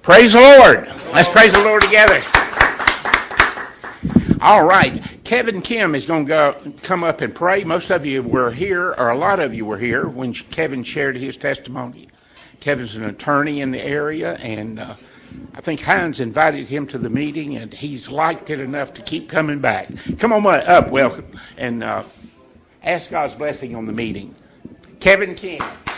Praise the Lord. Let's praise the Lord together. All right. Kevin Kim is going to come up and pray. Most of you were here, or a lot of you were here, when Kevin shared his testimony. Kevin's an attorney in the area, and I think Hines invited him to the meeting, and he's liked it enough to keep coming back. Come on up, welcome, and ask God's blessing on the meeting. Kevin Kim.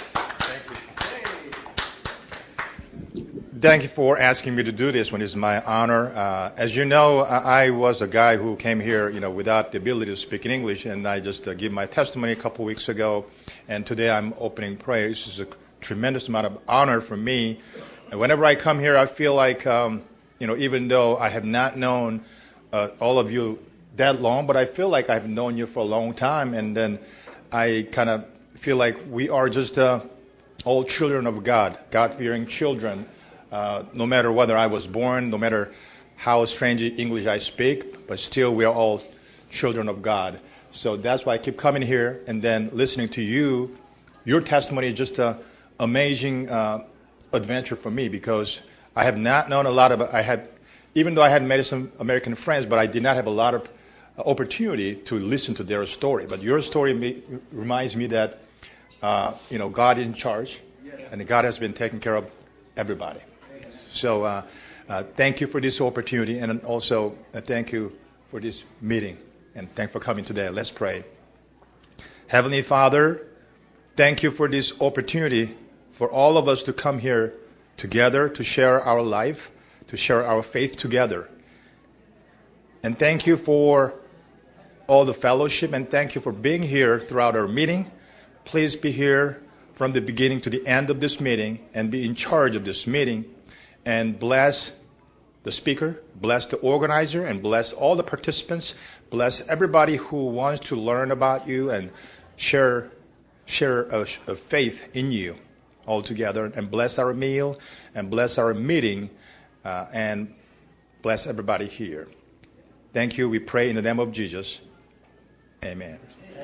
Thank you for asking me to do this one. It's my honor. As you know, I was a guy who came here, without the ability to speak in English, and I just gave my testimony a couple weeks ago, and today I'm opening prayer. This is a tremendous amount of honor for me. And whenever I come here, I feel like, even though I have not known all of you that long, but I feel like I've known you for a long time, and then I kind of feel like we are just all children of God, God-fearing children. No matter whether I was born, no matter how strange English I speak, but still we are all children of God. So that's why I keep coming here and then listening to you. Your testimony is just an amazing adventure for me, because I have not known a lot of, even though I had made some American friends, but I did not have a lot of opportunity to listen to their story. But your story reminds me that, God is in charge, and God has been taking care of everybody. So thank you for this opportunity, and also thank you for this meeting, and thank you for coming today. Let's pray. Heavenly Father, thank you for this opportunity for all of us to come here together to share our life, to share our faith together. And thank you for all the fellowship, and thank you for being here throughout our meeting. Please be here from the beginning to the end of this meeting and be in charge of this meeting. And bless the speaker, bless the organizer, and bless all the participants. Bless everybody who wants to learn about you and share a faith in you all together. And bless our meal, and bless our meeting, and bless everybody here. Thank you. We pray in the name of Jesus. Amen.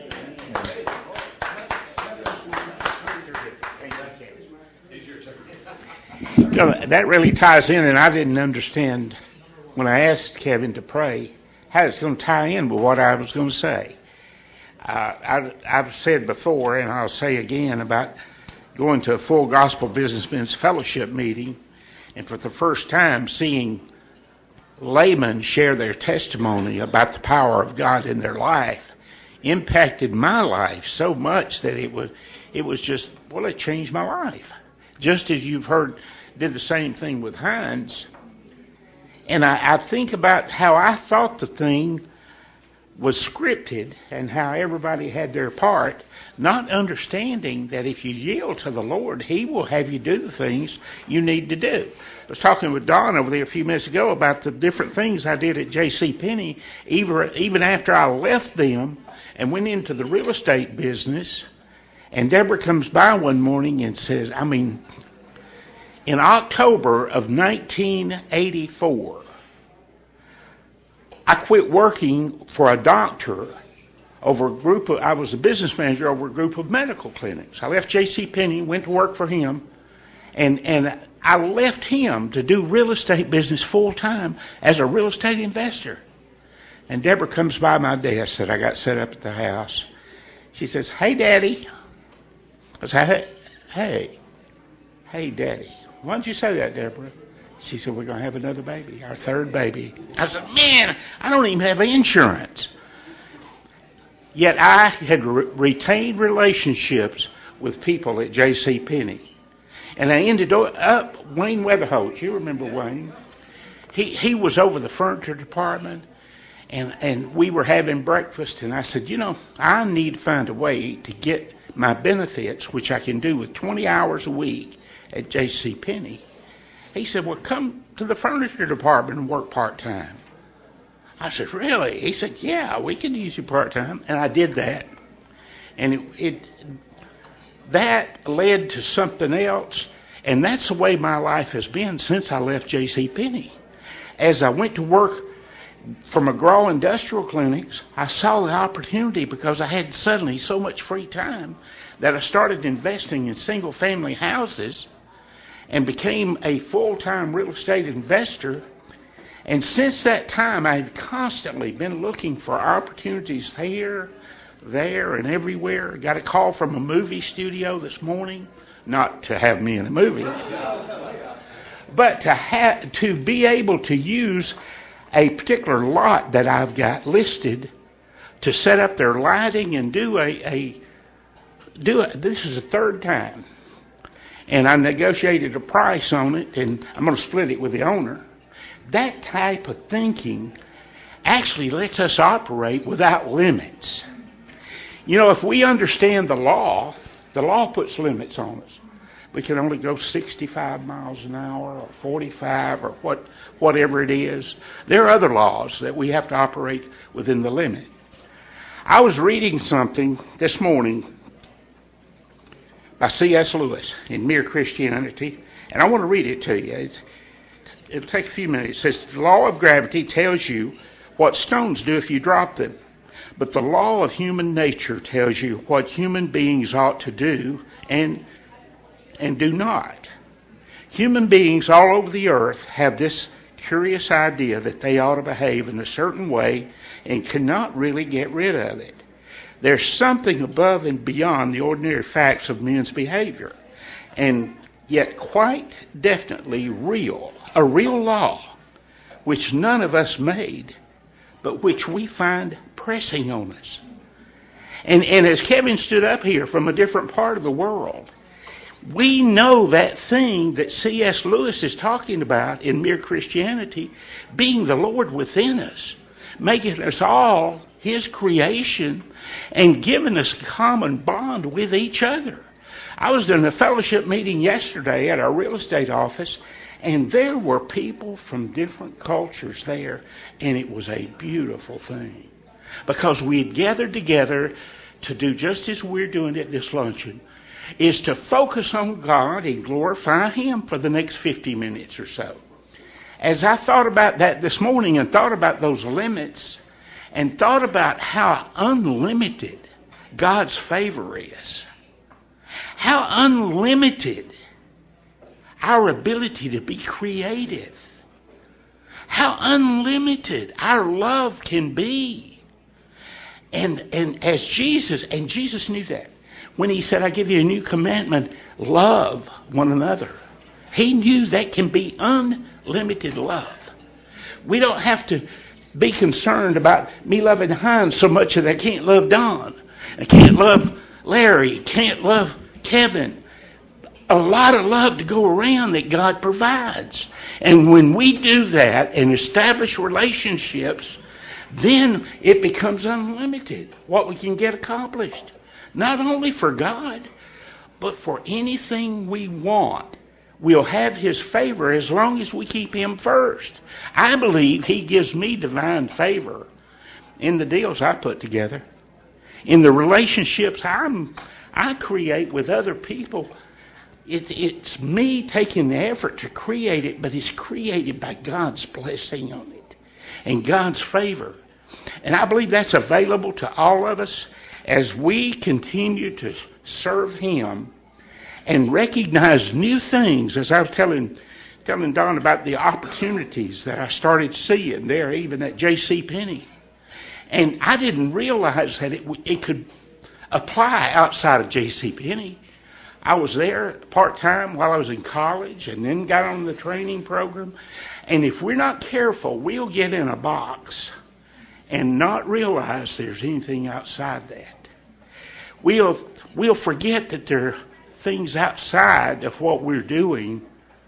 That really ties in, and I didn't understand when I asked Kevin to pray how it's going to tie in with what I was going to say. I've said before, and I'll say again, about going to a full gospel businessmen's fellowship meeting, and for the first time seeing laymen share their testimony about the power of God in their life impacted my life so much that it was just, it changed my life. Just as you've heard, did the same thing with Hines. And I think about how I thought the thing was scripted and how everybody had their part, not understanding that if you yield to the Lord, He will have you do the things you need to do. I was talking with Don over there a few minutes ago about the different things I did at JCPenney, even after I left them and went into the real estate business. And Deborah comes by one morning and says, in October of 1984, I quit working for a doctor I was a business manager over a group of medical clinics. I left JCPenney, went to work for him, and I left him to do real estate business full time as a real estate investor. And Deborah comes by my desk that I got set up at the house. She says, "Hey, Daddy." I said, hey, Daddy. Why don't you say that, Deborah? She said, "We're going to have another baby, our third baby." I said, "Man, I don't even have insurance." Yet I had retained relationships with people at JCPenney. And I ended up, Wayne Weatherholt, you remember Wayne? He was over the furniture department, and we were having breakfast, and I said, I need to find a way to get my benefits, which I can do with 20 hours a week at JCPenney. He said, "Well, come to the furniture department and work part-time." I said, "Really?" He said, "Yeah, we can use you part-time." And I did that. And that led to something else. And that's the way my life has been since I left JCPenney. As I went to work for McGraw Industrial Clinics, I saw the opportunity because I had suddenly so much free time that I started investing in single-family houses. and became a full-time real estate investor. And since that time, I've constantly been looking for opportunities here, there, and everywhere. Got a call from a movie studio this morning, not to have me in a movie, but to be able to use a particular lot that I've got listed to set up their lighting and do this is the third time. And I negotiated a price on it, and I'm going to split it with the owner. That type of thinking actually lets us operate without limits. You know, if we understand the law puts limits on us. We can only go 65 miles an hour or 45 or whatever it is. There are other laws that we have to operate within the limit. I was reading something this morning by C.S. Lewis in Mere Christianity, and I want to read it to you. It'll take a few minutes. It says, the law of gravity tells you what stones do if you drop them, but the law of human nature tells you what human beings ought to do and do not. Human beings all over the earth have this curious idea that they ought to behave in a certain way and cannot really get rid of it. There's something above and beyond the ordinary facts of men's behavior, and yet quite definitely real, a real law, which none of us made, but which we find pressing on us. And as Kevin stood up here from a different part of the world, we know that thing that C.S. Lewis is talking about in Mere Christianity, being the Lord within us, making us all His creation, and giving us a common bond with each other. I was in a fellowship meeting yesterday at our real estate office, and there were people from different cultures there, and it was a beautiful thing. Because we had gathered together to do just as we're doing at this luncheon, is to focus on God and glorify Him for the next 50 minutes or so. As I thought about that this morning and thought about those limits and thought about how unlimited God's favor is, how unlimited our ability to be creative, how unlimited our love can be. And as Jesus knew that. When He said, I give you a new commandment, love one another. He knew that can be unlimited love. We don't have to be concerned about me loving Hines so much that I can't love Don. I can't love Larry. Can't love Kevin. A lot of love to go around that God provides. And when we do that and establish relationships, then it becomes unlimited what we can get accomplished. Not only for God, but for anything we want. We'll have His favor as long as we keep Him first. I believe He gives me divine favor in the deals I put together, in the relationships I create with other people. It's me taking the effort to create it, but it's created by God's blessing on it and God's favor. And I believe that's available to all of us as we continue to serve Him and recognize new things. As I was telling Don about the opportunities that I started seeing there, even at J.C. Penney. And I didn't realize that it could apply outside of J.C. Penney. I was there part-time while I was in college and then got on the training program. And if we're not careful, we'll get in a box and not realize there's anything outside that. We'll forget that there are things outside of what we're doing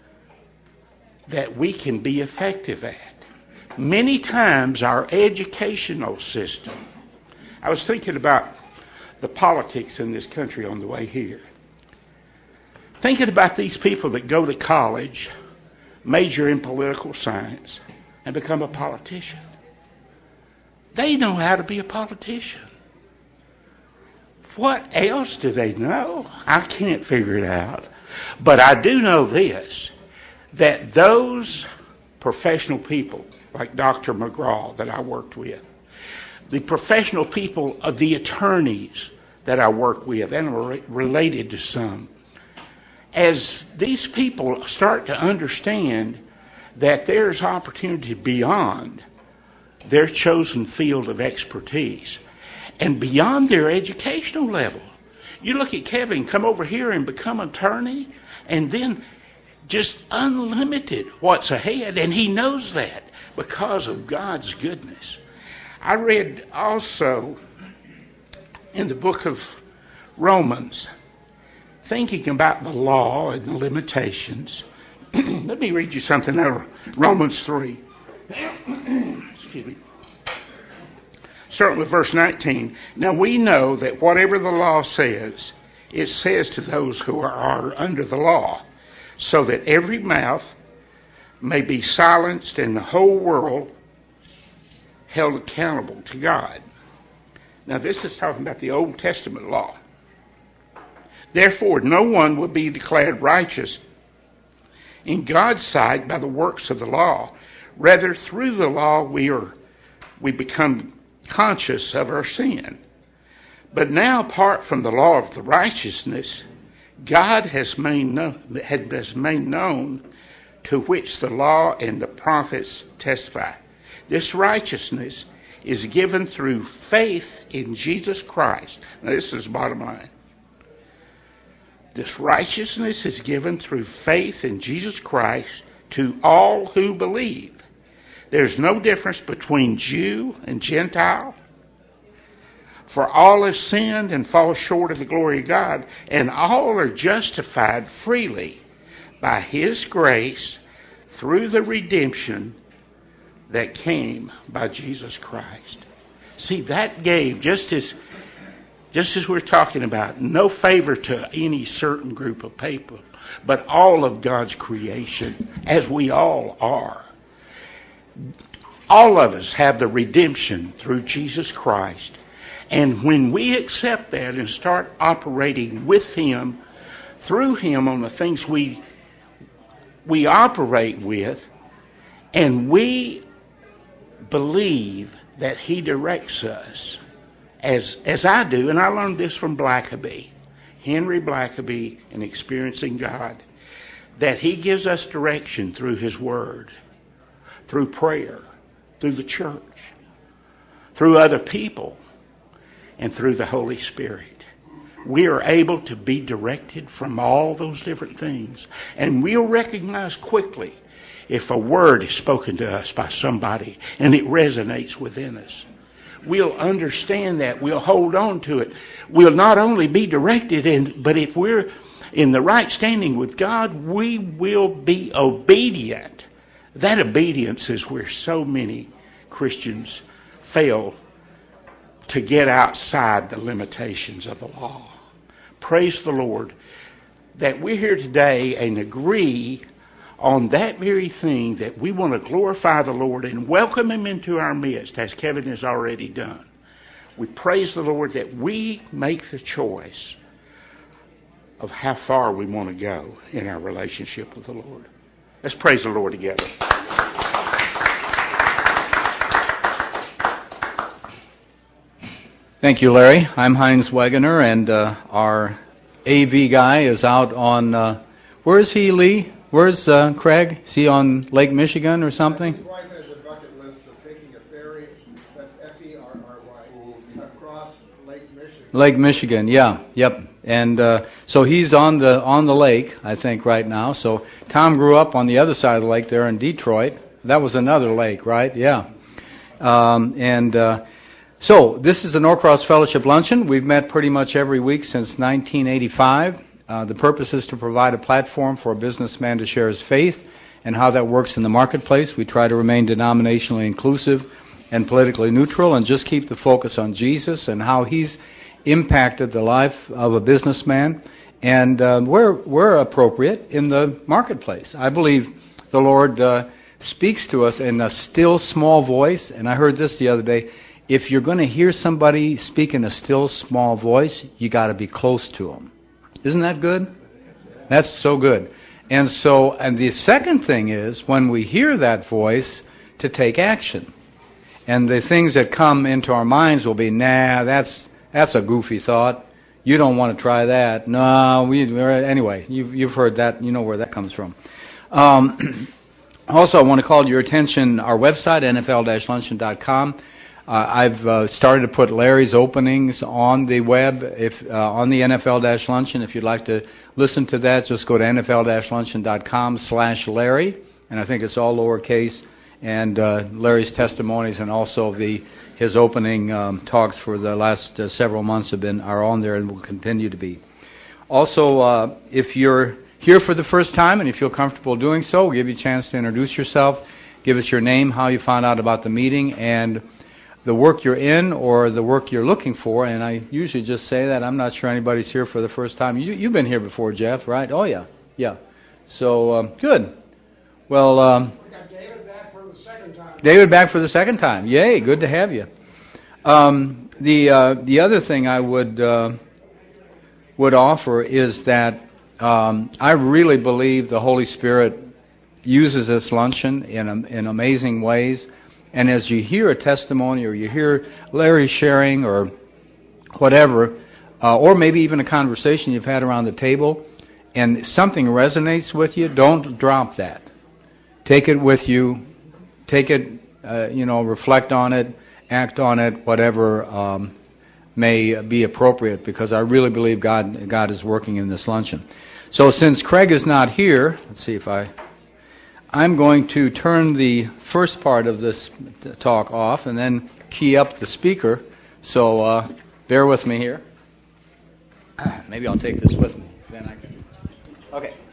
that we can be effective at. Many times our educational system, I was thinking about the politics in this country on the way here. Thinking about these people that go to college, major in political science, and become a politician. They know how to be a politician. What else do they know? I can't figure it out. But I do know this, that those professional people, like Dr. McGraw that I worked with, the professional people of the attorneys that I work with and are related to some, as these people start to understand that there's opportunity beyond their chosen field of expertise and beyond their educational level. You look at Kevin come over here and become an attorney, and then just unlimited what's ahead, and he knows that because of God's goodness. I read also in the book of Romans, thinking about the law and the limitations. Let me read you something out of Romans 3. Excuse me. Starting with verse 19. Now we know that whatever the law says, it says to those who are under the law, so that every mouth may be silenced and the whole world held accountable to God. Now this is talking about the Old Testament law. Therefore, no one will be declared righteous in God's sight by the works of the law. Rather, through the law, we become conscious of our sin. But now, apart from the law of the righteousness, God has made known to which the law and the prophets testify. This righteousness is given through faith in Jesus Christ. Now, this is the bottom line. This righteousness is given through faith in Jesus Christ to all who believe. There's no difference between Jew and Gentile. For all have sinned and fall short of the glory of God, and all are justified freely by His grace through the redemption that came by Jesus Christ. See, that gave, just as we're talking about, no favor to any certain group of people, but all of God's creation, as we all are. All of us have the redemption through Jesus Christ. And when we accept that and start operating with Him, through Him on the things we operate with, and we believe that He directs us, as I do, and I learned this from Blackaby, Henry Blackaby, in Experiencing God, that He gives us direction through His Word, through prayer, through the church, through other people, and through the Holy Spirit. We are able to be directed from all those different things, and we'll recognize quickly if a word is spoken to us by somebody and it resonates within us. We'll understand that. We'll hold on to it. We'll not only be directed, but if we're in the right standing with God, we will be obedient. That obedience is where so many Christians fail to get outside the limitations of the law. Praise the Lord that we're here today and agree on that very thing, that we want to glorify the Lord and welcome Him into our midst, as Kevin has already done. We praise the Lord that we make the choice of how far we want to go in our relationship with the Lord. Let's praise the Lord together. Thank you, Larry. I'm Heinz Wegener, and our AV guy is out on, where is he, Lee? Where's Craig? Is he on Lake Michigan or something? His wife has a bucket list of taking a ferry, that's F-E-R-R-Y, across Lake Michigan. Lake Michigan, yeah, yep. And so he's on the lake, I think, right now. So Tom grew up on the other side of the lake there in Detroit. That was another lake, right? Yeah. So this is the Norcross Fellowship Luncheon. We've met pretty much every week since 1985. The purpose is to provide a platform for a businessman to share his faith and how that works in the marketplace. We try to remain denominationally inclusive and politically neutral and just keep the focus on Jesus and how He's impacted the life of a businessman and where appropriate in the marketplace. I believe the Lord speaks to us in a still small voice, and I heard this the other day. If you're going to hear somebody speak in a still small voice, you got to be close to them. Isn't that good? That's so good. And the second thing is, when we hear that voice, to take action. And the things that come into our minds will be, nah, that's a goofy thought. You don't want to try that. No, anyway, you've heard that. You know where that comes from. Also, I want to call your attention our website, nfl-luncheon.com. I've started to put Larry's openings on the web, on the NFL-Luncheon. If you'd like to listen to that, just go to nfl-luncheon.com/Larry, and I think it's all lowercase, and Larry's testimonies and also his opening talks for the last several months are on there and will continue to be. Also, if you're here for the first time and you feel comfortable doing so, we'll give you a chance to introduce yourself, give us your name, how you found out about the meeting, and the work you're in or the work you're looking for. And I usually just say that. I'm not sure anybody's here for the first time. You've been here before, Jeff, right? Oh, yeah. Yeah. So, good. Well, We got David back for the second time. David back for the second time. Yay, good to have you. The other thing I would offer is that I really believe the Holy Spirit uses this luncheon in amazing ways. And as you hear a testimony or you hear Larry sharing or whatever, or maybe even a conversation you've had around the table, and something resonates with you, don't drop that. Take it with you. Take it, reflect on it, act on it, whatever may be appropriate, because I really believe God is working in this luncheon. So since Craig is not here, let's see if I'm going to turn the first part of this talk off and then key up the speaker. So bear with me here. Maybe I'll take this with me. Then I can. Okay.